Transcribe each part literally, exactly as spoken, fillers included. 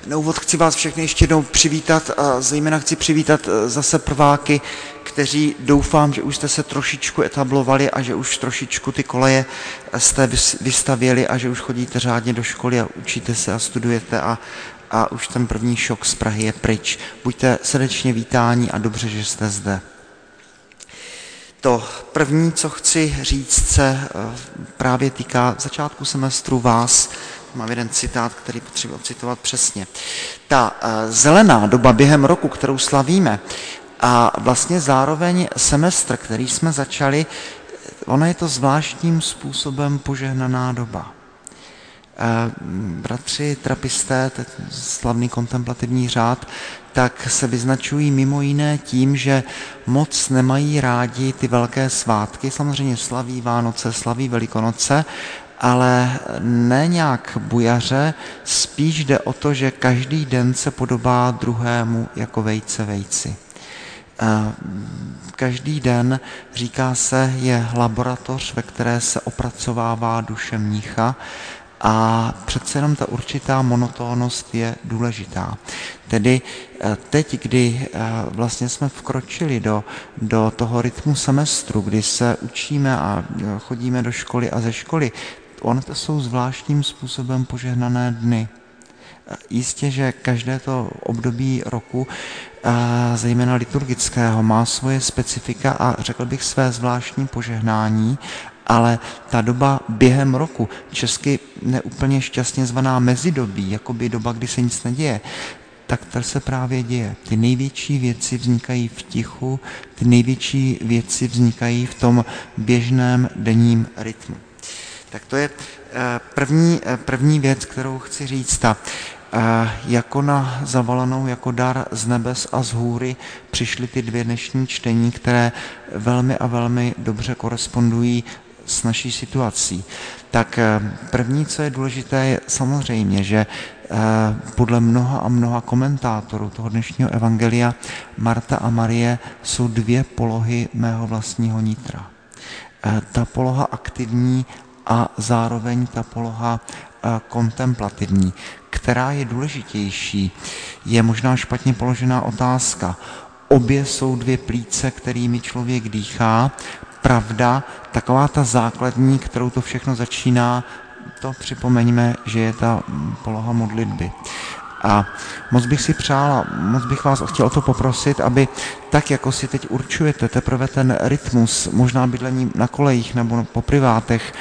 Na úvod chci vás všechny ještě jednou přivítat a zejména chci přivítat zase prváky, kteří doufám, že už jste se trošičku etablovali a že už trošičku ty koleje jste vystavěli a že už chodíte řádně do školy a učíte se a studujete a, a už ten první šok z Prahy je pryč. Buďte srdečně vítáni a dobře, že jste zde. To první, co chci říct, se právě týká začátku semestru vás. Mám jeden citát, který potřebuji ocitovat přesně. Ta zelená doba během roku, kterou slavíme, a vlastně zároveň semestr, který jsme začali, ona je to zvláštním způsobem požehnaná doba. Bratři trapisté, ten slavný kontemplativní řád, tak se vyznačují mimo jiné tím, že moc nemají rádi ty velké svátky, samozřejmě slaví Vánoce, slaví Velikonoce, ale ne nějak bujaře, spíš jde o to, že každý den se podobá druhému jako vejce vejci. Každý den, říká se, je laboratoř, ve které se opracovává duše mnicha a přece jenom ta určitá monotónnost je důležitá. Tedy teď, kdy vlastně jsme vkročili do, do toho rytmu semestru, kdy se učíme a chodíme do školy a ze školy, ono to jsou zvláštním způsobem požehnané dny. Jistě, že každé to období roku, zejména liturgického, má svoje specifika a řekl bych své zvláštní požehnání, ale ta doba během roku, česky neúplně šťastně zvaná mezidobí, jakoby doba, kdy se nic neděje, tak to se právě děje. Ty největší věci vznikají v tichu, ty největší věci vznikají v tom běžném denním rytmu. Tak to je první, první věc, kterou chci říct. Ta, jako na zavalenou, jako dar z nebes a z hůry přišly ty dvě dnešní čtení, které velmi a velmi dobře korespondují s naší situací. Tak první, co je důležité, je samozřejmě, že podle mnoha a mnoha komentátorů toho dnešního evangelia Marta a Marie jsou dvě polohy mého vlastního nitra. Ta poloha aktivní a zároveň ta poloha kontemplativní. Která je důležitější, je možná špatně položená otázka. Obě jsou dvě plíce, kterými člověk dýchá. Pravda, taková ta základní, kterou to všechno začíná, to připomeňme, že je ta poloha modlitby. A moc bych si přála, moc bych vás chtěl o to poprosit, aby tak, jako si teď určujete teprve ten rytmus, možná bydlení na kolejích nebo po privátech,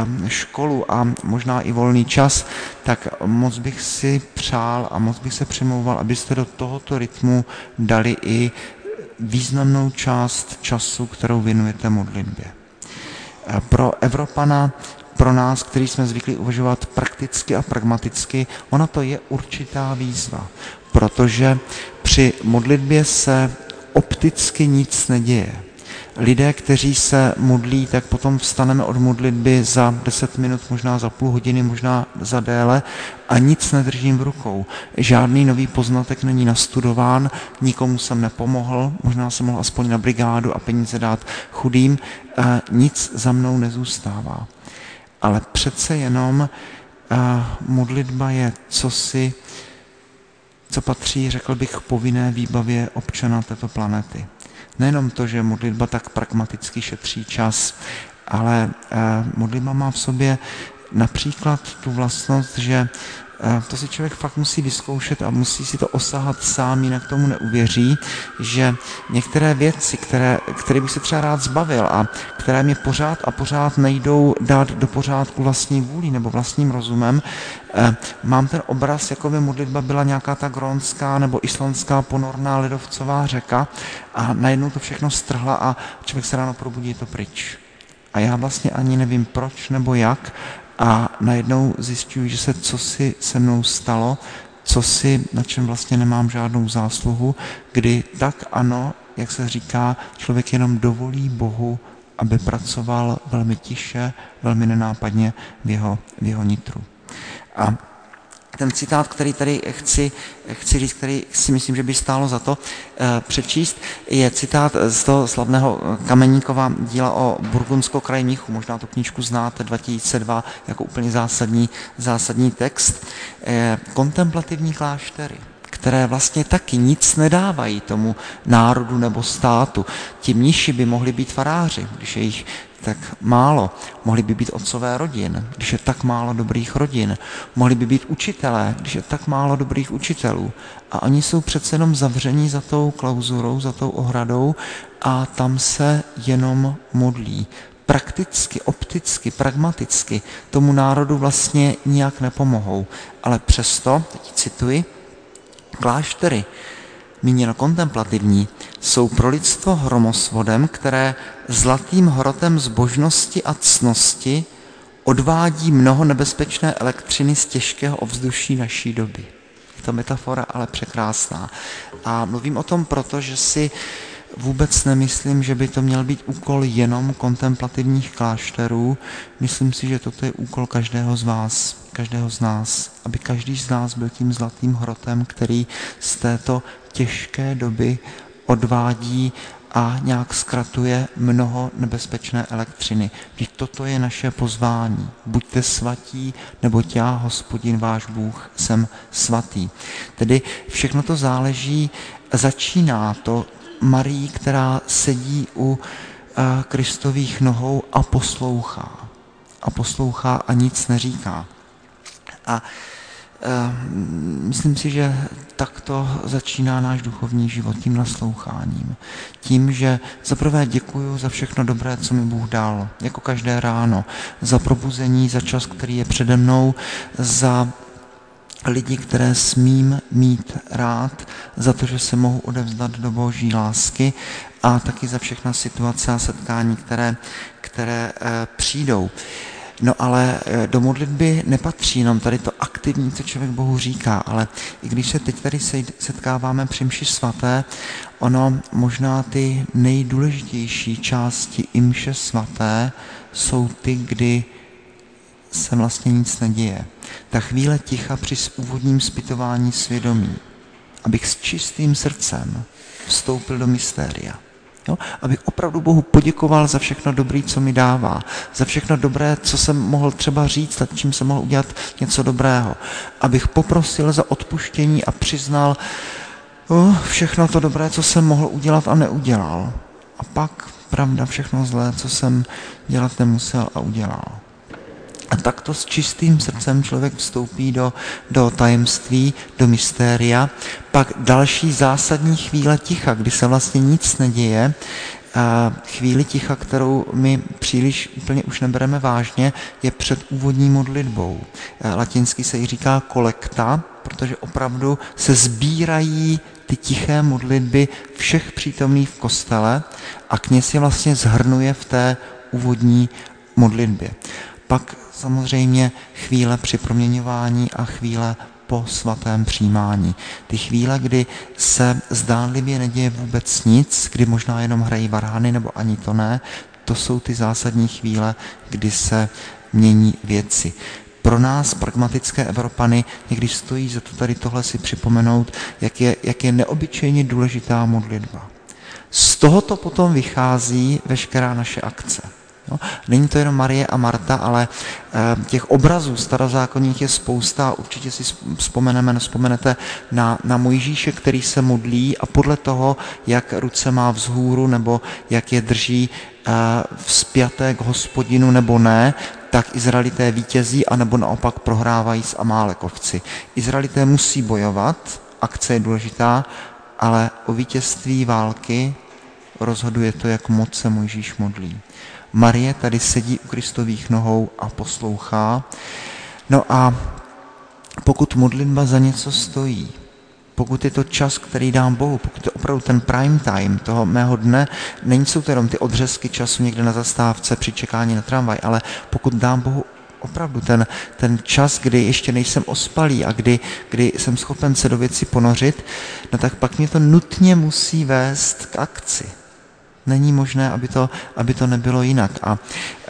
školu a možná i volný čas, tak moc bych si přál a moc bych se přimlouval, abyste do tohoto rytmu dali i významnou část času, kterou věnujete modlitbě. Pro Evropana, pro nás, kteří jsme zvyklí uvažovat prakticky a pragmaticky, ona to je určitá výzva, protože při modlitbě se opticky nic neděje. Lidé, kteří se modlí, tak potom vstaneme od modlitby za deset minut, možná za půl hodiny, možná za déle a nic nedržím v rukou. Žádný nový poznatek není nastudován, nikomu jsem nepomohl, možná jsem mohl aspoň na brigádu a peníze dát chudým, nic za mnou nezůstává. Ale přece jenom modlitba je cosi, co patří, řekl bych, povinné výbavě občana této planety. Nejenom to, že modlitba tak pragmaticky šetří čas, ale modlitba má v sobě například tu vlastnost, že to si člověk fakt musí vyzkoušet a musí si to osahat sám, jinak tomu neuvěří, že některé věci, které, které bych se třeba rád zbavil a které mě pořád a pořád nejdou dát do pořádku vlastní vůlí nebo vlastním rozumem, mám ten obraz, jako by modlitba byla nějaká ta grónská nebo islandská ponorná ledovcová řeka a najednou to všechno strhla a člověk se ráno probudí, je to pryč. A já vlastně ani nevím proč nebo jak, a najednou zjišťuji, že se cosi se mnou stalo, cosi, na čem vlastně nemám žádnou zásluhu, kdy tak ano, jak se říká, člověk jenom dovolí Bohu, aby pracoval velmi tiše, velmi nenápadně v jeho, v jeho nitru. A ten citát, který tady chci, chci říct, který si myslím, že by stálo za to e, přečíst, je citát z toho slavného Kameníkova díla o Burgundském kraji mnichů. Možná tu knížku znáte, dva tisíce dva, jako úplně zásadní, zásadní text. E, kontemplativní kláštery, které vlastně taky nic nedávají tomu národu nebo státu. Ti mniši by mohli být faráři, když je jich tak málo. Mohli by být otcové rodin, když je tak málo dobrých rodin. Mohli by být učitelé, když je tak málo dobrých učitelů. A oni jsou přece jenom zavření za tou klauzurou, za tou ohradou a tam se jenom modlí. Prakticky, opticky, pragmaticky tomu národu vlastně nijak nepomohou. Ale přesto, teď cituji, kláštery, míněno kontemplativní, jsou pro lidstvo hromosvodem, které zlatým hrotem zbožnosti a ctnosti odvádí mnoho nebezpečné elektřiny z těžkého ovzduší naší doby. Je to metafora, ale překrásná. A mluvím o tom proto, že si vůbec nemyslím, že by to měl být úkol jenom kontemplativních klášterů. Myslím si, že toto je úkol každého z vás, každého z nás, aby každý z nás byl tím zlatým hrotem, který z této těžké doby odvádí a nějak zkratuje mnoho nebezpečné elektřiny. Vždyť toto je naše pozvání. Buďte svatí, neboť já, Hospodin váš Bůh, jsem svatý. Tedy všechno to záleží, začíná to Marii, která sedí u Kristových nohou a poslouchá. A poslouchá a nic neříká. A myslím si, že takto začíná náš duchovní život, tím nasloucháním. Tím, že zaprvé děkuju za všechno dobré, co mi Bůh dal, jako každé ráno, za probuzení, za čas, který je přede mnou, za lidi, které smím mít rád, za to, že se mohu odevzdat do Boží lásky a taky za všechna situace a setkání, které, které e, přijdou. No ale do modlitby nepatří jenom tady to aktivní, co člověk Bohu říká, ale i když se teď tady setkáváme při mši svaté, ono možná ty nejdůležitější části i mše svaté jsou ty, kdy se vlastně nic neděje. Ta chvíle ticha při úvodním zpytování svědomí, abych s čistým srdcem vstoupil do mystéria. Jo? Abych opravdu Bohu poděkoval za všechno dobré, co mi dává, za všechno dobré, co jsem mohl třeba říct, a čím jsem mohl udělat něco dobrého. Abych poprosil za odpuštění a přiznal oh, všechno to dobré, co jsem mohl udělat a neudělal. A pak, pravda, všechno zlé, co jsem dělat nemusel a udělal. A takto s čistým srdcem člověk vstoupí do, do tajemství, do mystéria. Pak další zásadní chvíle ticha, kdy se vlastně nic neděje, chvíli ticha, kterou my příliš úplně už nebereme vážně, je před úvodní modlitbou. Latinsky se jí říká kolekta, protože opravdu se sbírají ty tiché modlitby všech přítomných v kostele a kněz je vlastně zhrnuje v té úvodní modlitbě. Pak samozřejmě chvíle při proměňování a chvíle po svatém přijímání. Ty chvíle, kdy se zdánlivě neděje vůbec nic, kdy možná jenom hrají varhany nebo ani to ne, to jsou ty zásadní chvíle, kdy se mění věci. Pro nás, pragmatické Evropany, někdy stojí za to tady tohle si připomenout, jak je, jak je neobyčejně důležitá modlitba. Z tohoto potom vychází veškerá naše akce. No, není to jenom Marie a Marta, ale e, těch obrazů starozákonních je spousta. Určitě si vzpomeneme, vzpomenete na, na Mojžíše, který se modlí a podle toho, jak ruce má vzhůru nebo jak je drží e, vzpjaté k Hospodinu nebo ne, tak Izraelité vítězí anebo naopak prohrávají s Amálekovci. Izraelité musí bojovat, akce je důležitá, ale o vítězství války rozhoduje to, jak moc se Mojžíš modlí. Marie tady sedí u Kristových nohou a poslouchá. No a pokud modlitba za něco stojí, pokud je to čas, který dám Bohu, pokud je opravdu ten prime time toho mého dne, není jsou to jenom ty odřezky času někde na zastávce při čekání na tramvaj, ale pokud dám Bohu opravdu ten, ten čas, kdy ještě nejsem ospalý a kdy, kdy jsem schopen se do věci ponořit, no tak pak mě to nutně musí vést k akci. Není možné, aby to, aby to nebylo jinak. A, a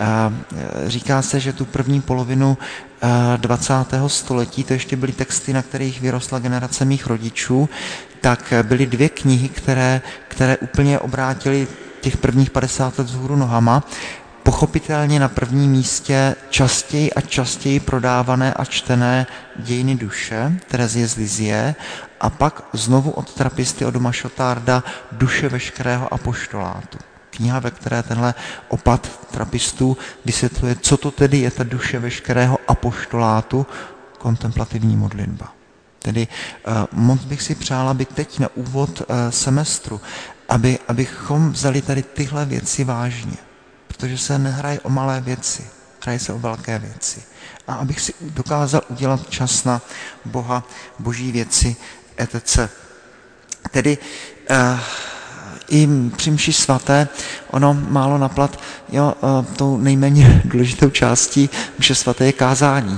říká se, že tu první polovinu dvacátého století, to ještě byly texty, na kterých vyrostla generace mých rodičů, tak byly dvě knihy, které, které úplně obrátily těch prvních padesát let vzhůru nohama. Pochopitelně na prvním místě častěji a častěji prodávané a čtené Dějiny duše, Terezie z Lizie, a pak znovu od trapisty od Doma Šotárda Duše veškerého apoštolátu. Kniha, ve které tenhle opat trapistů vysvětluje, co to tedy je ta duše veškerého apoštolátu, kontemplativní modlitba. Tedy uh, moc bych si přál, aby teď na úvod uh, semestru, aby, abychom vzali tady tyhle věci vážně, protože se nehraje o malé věci, hraje se o velké věci. A abych si dokázal udělat čas na Boha, boží věci, et cetera. Tedy uh, i při mši svaté, ono málo naplat, jo, uh, tou nejméně důležitou částí mše svaté je kázání.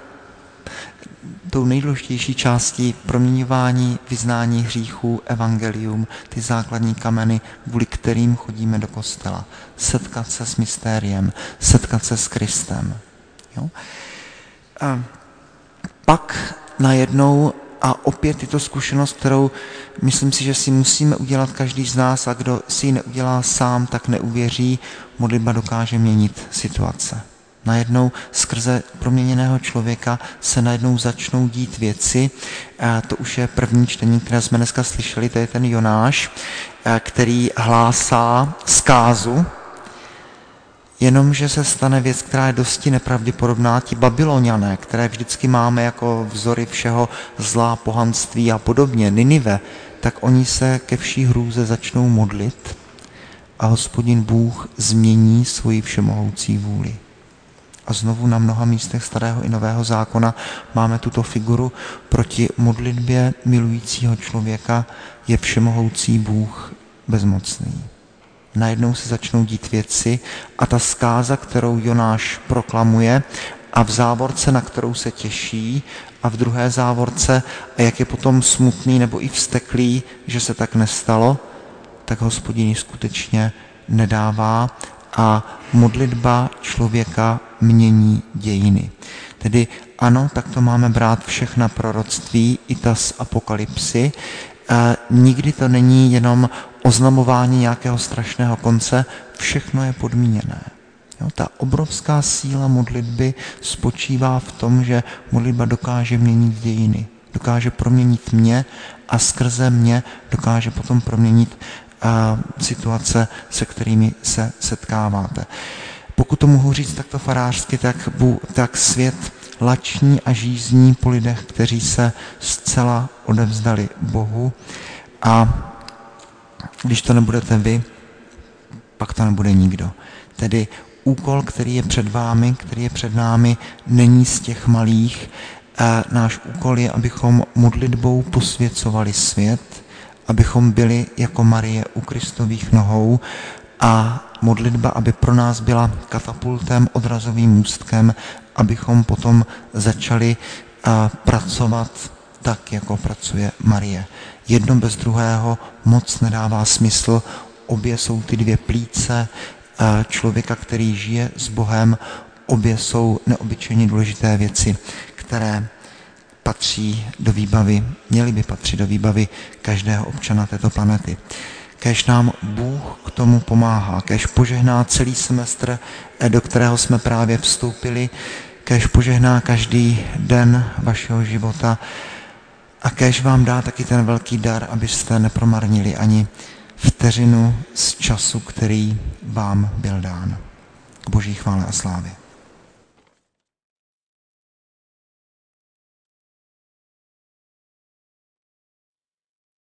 Tou nejdůležitější částí proměňování, vyznání hříchů, evangelium, ty základní kameny, kvůli kterým chodíme do kostela. Setkat se s mystériem, setkat se s Kristem. Jo? A pak najednou, a opět je to zkušenost, kterou myslím si, že si musíme udělat každý z nás, a kdo si ji neudělá sám, tak neuvěří, modlitba dokáže měnit situace. Najednou skrze proměněného člověka se najednou začnou dít věci. A to už je první čtení, které jsme dneska slyšeli, to je ten Jonáš, který hlásá zkázu, jenomže se stane věc, která je dosti nepravděpodobná. Ti Babyloniané, které vždycky máme jako vzory všeho zla, pohanství a podobně, Ninive, tak oni se ke vší hrůze začnou modlit a Hospodin Bůh změní svoji všemohoucí vůli. A znovu na mnoha místech Starého i Nového zákona máme tuto figuru proti modlitbě milujícího člověka je všemohoucí Bůh bezmocný. Najednou se začnou dít věci a ta zkáza, kterou Jonáš proklamuje a v závorce, na kterou se těší, a v druhé závorce, a jak je potom smutný nebo i vzteklý, že se tak nestalo, tak Hospodin ji skutečně nedává a modlitba člověka mění dějiny. Tedy ano, tak to máme brát všechna proroctví, i ta z Apokalypsy. E, nikdy to není jenom oznamování nějakého strašného konce, všechno je podmíněné. Jo, ta obrovská síla modlitby spočívá v tom, že modlitba dokáže měnit dějiny, dokáže proměnit mě a skrze mě dokáže potom proměnit a, situace, se kterými se setkáváte. Pokud to mohu říct takto farářsky, tak, tak svět lační a žízní po lidech, kteří se zcela odevzdali Bohu, a když to nebudete vy, pak to nebude nikdo. Tedy úkol, který je před vámi, který je před námi, není z těch malých. E, náš úkol je, abychom modlitbou posvěcovali svět, abychom byli jako Marie u Kristových nohou a modlitba, aby pro nás byla katapultem, odrazovým můstkem, abychom potom začali a, pracovat tak, jako pracuje Marie. Jedno bez druhého moc nedává smysl, obě jsou ty dvě plíce a, člověka, který žije s Bohem, obě jsou neobyčejně důležité věci, které patří do výbavy, měly by patřit do výbavy každého občana této planety. Kéž nám Bůh k tomu pomáhá, kéž požehná celý semestr, do kterého jsme právě vstoupili, kéž požehná každý den vašeho života a kéž vám dá taky ten velký dar, abyste nepromarnili ani vteřinu z času, který vám byl dán. K Boží chvále a slávě.